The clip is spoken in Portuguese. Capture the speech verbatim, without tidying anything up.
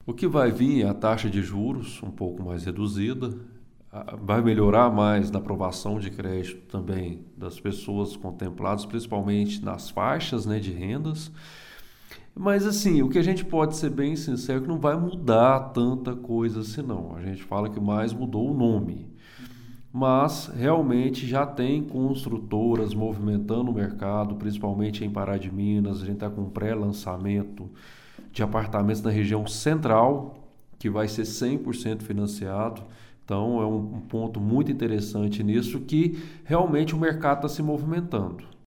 O que vai vir é a taxa de juros um pouco mais reduzida, a- vai melhorar mais na aprovação de crédito também das pessoas contempladas, principalmente nas faixas, né, de rendas. Mas assim, o que a gente pode ser bem sincero é que não vai mudar tanta coisa assim não. A gente fala que mais mudou o nome. Mas realmente já tem construtoras movimentando o mercado, principalmente em Pará de Minas. A gente está com um pré-lançamento de apartamentos na região central, que vai ser cem por cento financiado. Então é um, um ponto muito interessante nisso, que realmente o mercado está se movimentando.